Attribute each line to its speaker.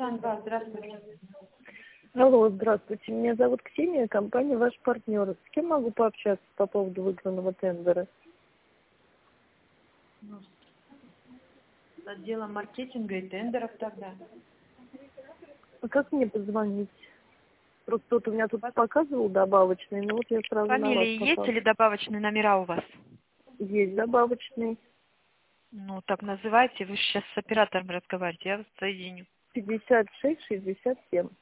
Speaker 1: Сан-2, здравствуйте.
Speaker 2: Алло, здравствуйте. Меня зовут Ксения, компания «Ваш партнер». С кем могу пообщаться по поводу выигранного тендера?
Speaker 1: Ну, с отделом маркетинга и тендеров тогда.
Speaker 2: А как мне позвонить? Просто вот у меня тут показывал добавочный, но вот я сразу на вас
Speaker 1: Фамилии есть
Speaker 2: попала.
Speaker 1: или добавочные номера у вас?
Speaker 2: Есть добавочный.
Speaker 1: Ну, так называйте. Вы же сейчас с оператором разговариваете, я вас соединю.
Speaker 2: 56-67.